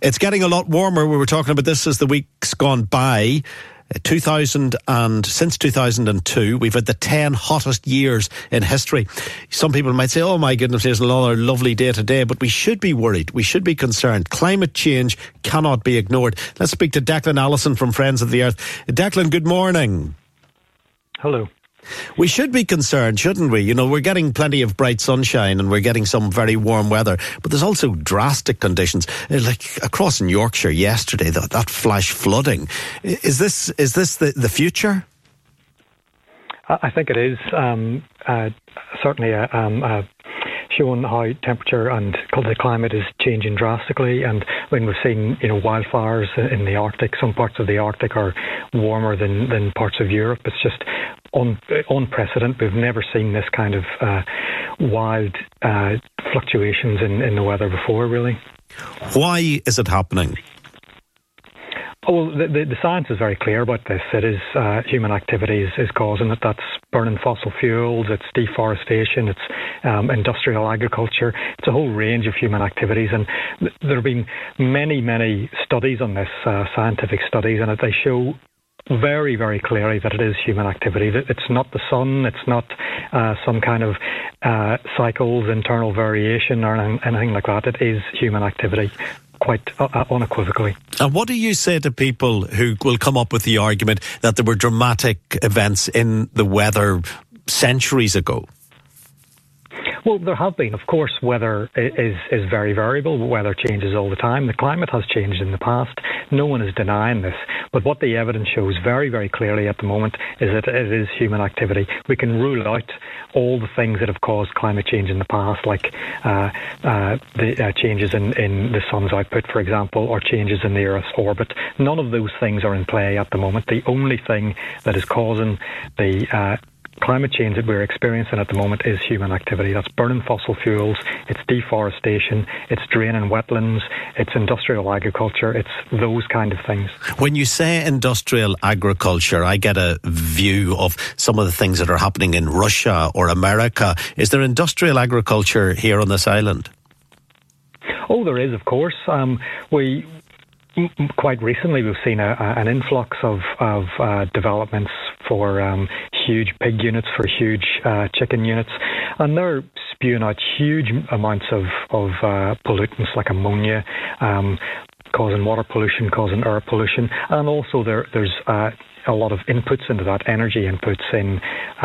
It's getting a lot warmer. We were talking about this as the week's gone by. Since 2002, we've had the 10 hottest years in history. Some people might say, oh my goodness, there's another lovely day today, but we should be worried. We should be concerned. Climate change cannot be ignored. Let's speak to Declan Allison from Friends of the Earth. Declan, good morning. Hello. We should be concerned, shouldn't we? You know, we're getting plenty of bright sunshine and we're getting some very warm weather, but there's also drastic conditions, like across in Yorkshire yesterday, that flash flooding. Is this the future? I think it is. Certainly showing how temperature and the climate is changing drastically, and when we've seen wildfires in the Arctic, some parts of the Arctic are warmer than parts of Europe. It's just unprecedented. We've never seen this kind of wild fluctuations in the weather before, really. Why is it happening? Oh, well, the science is very clear about this. It is human activity is causing it. That's burning fossil fuels, it's deforestation, it's industrial agriculture. It's a whole range of human activities. And there have been many studies on this, scientific studies, and they show very, very clearly that it is human activity. It's not the sun, it's not some kind of cycles, internal variation or anything like that. It is human activity, quite unequivocally. And what do you say to people who will come up with the argument that there were dramatic events in the weather centuries ago? Well, there have been. Of course, weather is very variable. Weather changes all the time. The climate has changed in the past. No one is denying this. But what the evidence shows very, very clearly at the moment is that it is human activity. We can rule out all the things that have caused climate change in the past, like the changes in the sun's output, for example, or changes in the Earth's orbit. None of those things are in play at the moment. The only thing that is causing the climate change that we're experiencing at the moment is human activity. That's burning fossil fuels, it's deforestation, it's draining wetlands, it's industrial agriculture, it's those kind of things. When you say industrial agriculture, I get a view of some of the things that are happening in Russia or America. Is there industrial agriculture here on this island? Oh, there is, of course. Quite recently, we've seen an influx of developments for huge pig units, for huge chicken units, and they're spewing out huge amounts of pollutants like ammonia, causing water pollution, causing air pollution, and also there's a lot of inputs into that, energy inputs in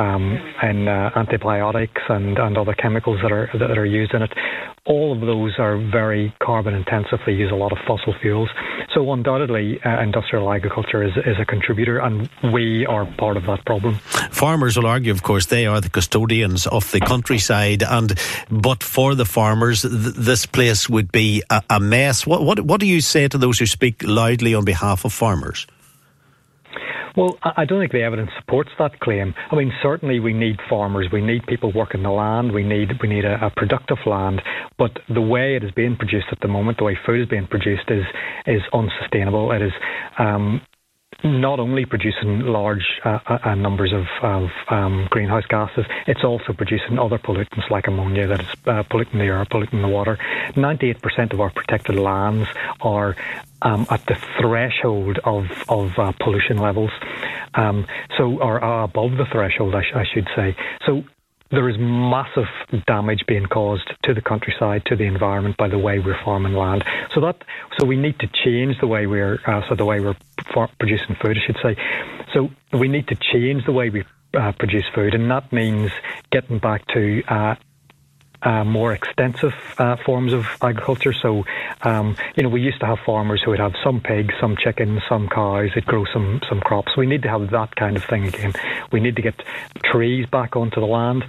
antibiotics and other chemicals that are used in it. All of those are very carbon intensive. They use a lot of fossil fuels. So undoubtedly, industrial agriculture is a contributor, and we are part of that problem. Farmers will argue, of course, they are the custodians of the countryside, but for the farmers, this place would be a mess. What do you say to those who speak loudly on behalf of farmers? Well, I don't think the evidence supports that claim. I mean, certainly we need farmers, we need people working the land, we need a productive land, but the way it is being produced at the moment, the way food is being produced is unsustainable. It is not only producing large numbers of greenhouse gases, it's also producing other pollutants like ammonia that is polluting the air, polluting the water. 98% of our protected lands are at the threshold of pollution levels, so are above the threshold, I should say. So there is massive damage being caused to the countryside, to the environment by the way we're farming land. So we need to change the way we're producing food, I should say. So we need to change the way we produce food, and that means getting back to more extensive forms of agriculture. So, we used to have farmers who would have some pigs, some chickens, some cows, they'd grow some crops. We need to have that kind of thing again. We need to get trees back onto the land.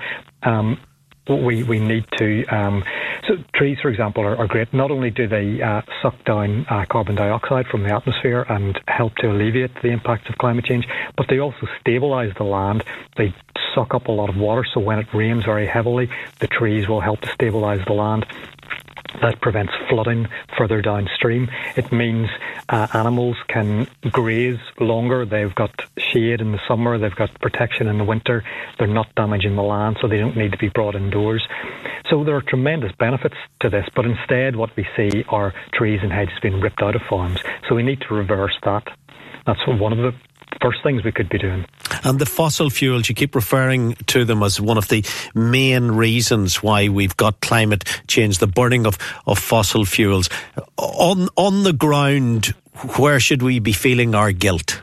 We need to... So trees, for example, are great. Not only do they suck down carbon dioxide from the atmosphere and help to alleviate the impacts of climate change, but they also stabilise the land. They suck up a lot of water, so when it rains very heavily, the trees will help to stabilise the land. That prevents flooding further downstream. It means animals can graze longer. They've got shade in the summer. They've got protection in the winter. They're not damaging the land, so they don't need to be brought indoors. So there are tremendous benefits to this, but instead what we see are trees and hedges being ripped out of farms. So we need to reverse that. That's one of the first things we could be doing. And the fossil fuels, you keep referring to them as one of the main reasons why we've got climate change, the burning of fossil fuels. On the ground, where should we be feeling our guilt?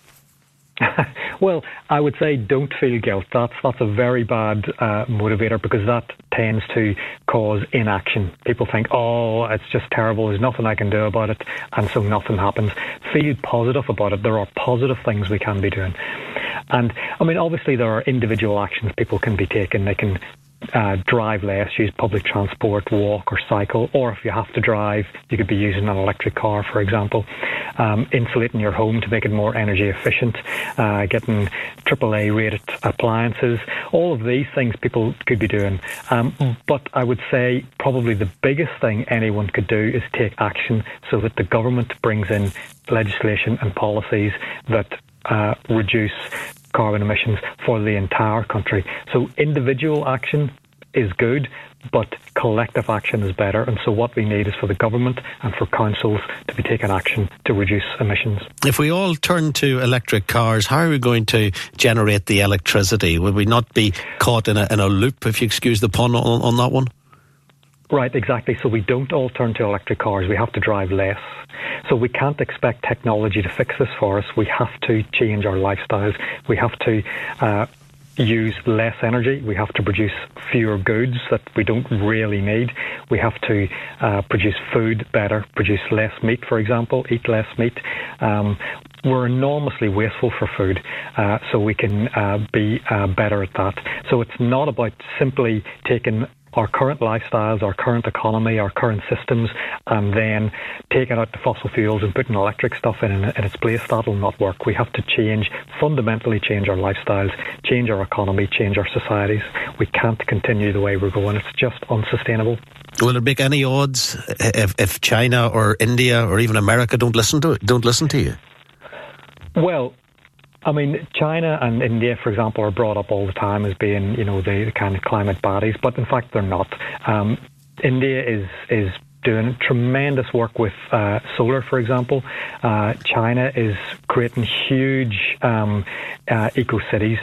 Well, I would say don't feel guilt. That's a very bad motivator, because that tends to cause inaction. People think, oh, it's just terrible, there's nothing I can do about it, and so nothing happens. Feel positive about it. There are positive things we can be doing. And, I mean, obviously there are individual actions people can be taking. They can drive less, use public transport, walk or cycle, or if you have to drive, you could be using an electric car, for example. Insulating your home to make it more energy efficient, getting AAA rated appliances. All of these things people could be doing. But I would say probably the biggest thing anyone could do is take action, so that the government brings in legislation and policies that reduce carbon emissions for the entire country. So individual action is good, but collective action is better. And so what we need is for the government and for councils to be taking action to reduce emissions. If we all turn to electric cars, how are we going to generate the electricity? Will we not be caught in a loop, if you excuse the pun on that one? Right, exactly. So we don't all turn to electric cars. We have to drive less. So we can't expect technology to fix this for us. We have to change our lifestyles. We have to use less energy. We have to produce fewer goods that we don't really need. We have to produce food better, produce less meat, for example, eat less meat. We're enormously wasteful for food, so we can be better at that. So it's not about simply taking our current lifestyles, our current economy, our current systems, and then taking out the fossil fuels and putting electric stuff in its place. That'll not work. We have to fundamentally change our lifestyles, change our economy, change our societies. We can't continue the way we're going. It's just unsustainable. Will it make any odds if China or India or even America don't listen to you? Well, I mean, China and India, for example, are brought up all the time as being, the kind of climate baddies, but in fact they're not. India is doing tremendous work with solar, for example. China is creating huge eco-cities.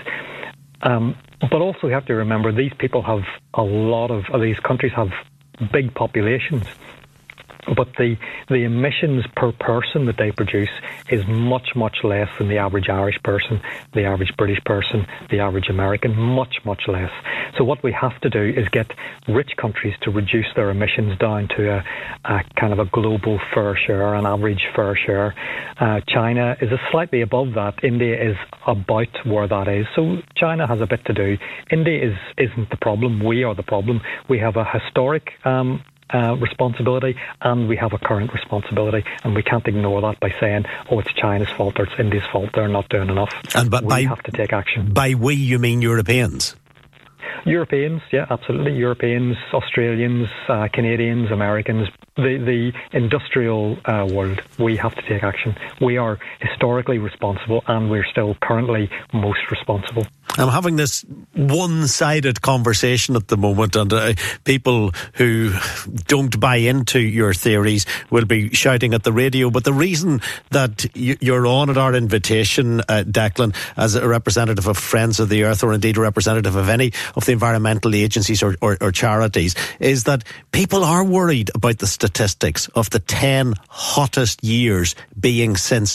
But also you have to remember, these people have these countries have big populations. But the emissions per person that they produce is much, much less than the average Irish person, the average British person, the average American, much, much less. So what we have to do is get rich countries to reduce their emissions down to a kind of a global fair share, an average fair share. China is slightly above that. India is about where that is. So China has a bit to do. India isn't the problem. We are the problem. We have a historic responsibility, and we have a current responsibility, and we can't ignore that by saying, oh, it's China's fault or it's India's fault, they're not doing enough. We have to take action. By we, you mean Europeans? Europeans, yeah, absolutely. Europeans, Australians, Canadians, Americans, the industrial world, we have to take action. We are historically responsible, and we're still currently most responsible. I'm having this one-sided conversation at the moment, and people who don't buy into your theories will be shouting at the radio. But the reason that you're on at our invitation, Declan, as a representative of Friends of the Earth, or indeed a representative of any of the environmental agencies or charities, is that people are worried about the statistics of the 10 hottest years being since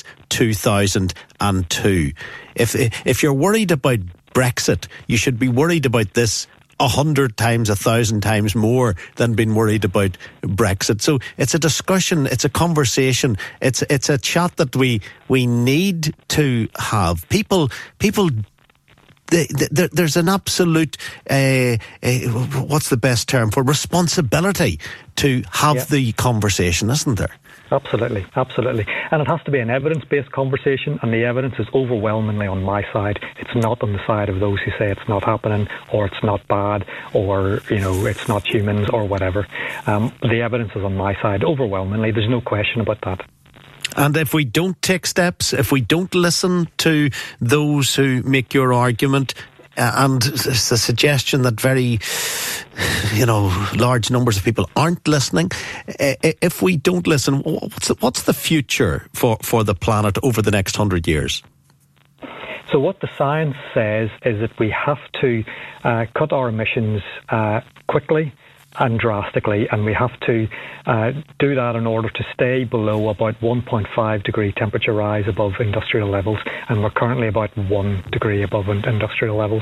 2002. If you're worried about Brexit, you should be worried about this 100 times, 1,000 times more than being worried about Brexit. So it's a discussion, it's a conversation, it's a chat that we need to have. People there's an absolute, what's the best term for responsibility to have the conversation, isn't there? Absolutely. And it has to be an evidence-based conversation, and the evidence is overwhelmingly on my side. It's not on the side of those who say it's not happening, or it's not bad, or, it's not humans, or whatever. The evidence is on my side overwhelmingly. There's no question about that. And if we don't take steps, if we don't listen to those who make your argument, and it's a suggestion that very, large numbers of people aren't listening. If we don't listen, what's the future for the planet over the next 100 years? So what the science says is that we have to cut our emissions quickly and drastically, and we have to do that in order to stay below about 1.5 degree temperature rise above industrial levels, and we're currently about 1 degree above industrial levels.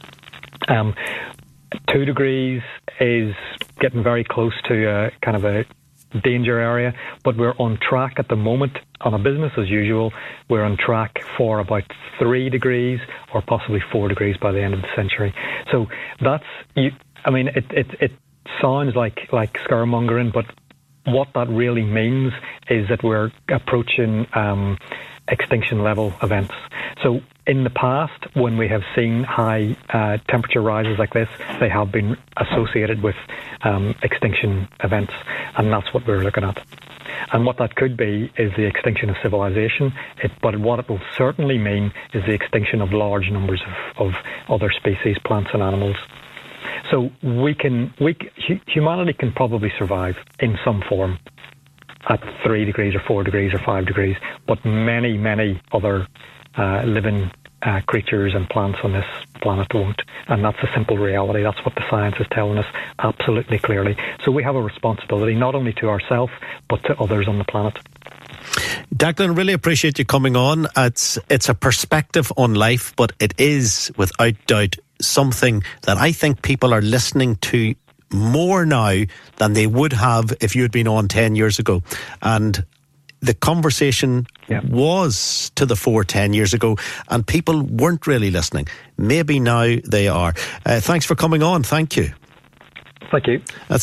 2 degrees is getting very close to kind of a danger area, but we're on track at the moment. On a business as usual, we're on track for about 3 degrees or possibly 4 degrees by the end of the century. So that's, it sounds like scaremongering, but what that really means is that we're approaching extinction level events. So in the past, when we have seen high temperature rises like this, they have been associated with extinction events, and that's what we're looking at. And what that could be is the extinction of civilization, but what it will certainly mean is the extinction of large numbers of other species, plants and animals. So humanity can probably survive in some form at 3 degrees or 4 degrees or 5 degrees, but many, many other living creatures and plants on this planet won't. And that's a simple reality. That's what the science is telling us absolutely clearly. So we have a responsibility not only to ourselves, but to others on the planet. Declan, really appreciate you coming on. It's a perspective on life, but it is without doubt something that I think people are listening to more now than they would have if you had been on 10 years ago. And the conversation was to the fore 10 years ago, and people weren't really listening. Maybe now they are. Thanks for coming on. Thank you. Thank you.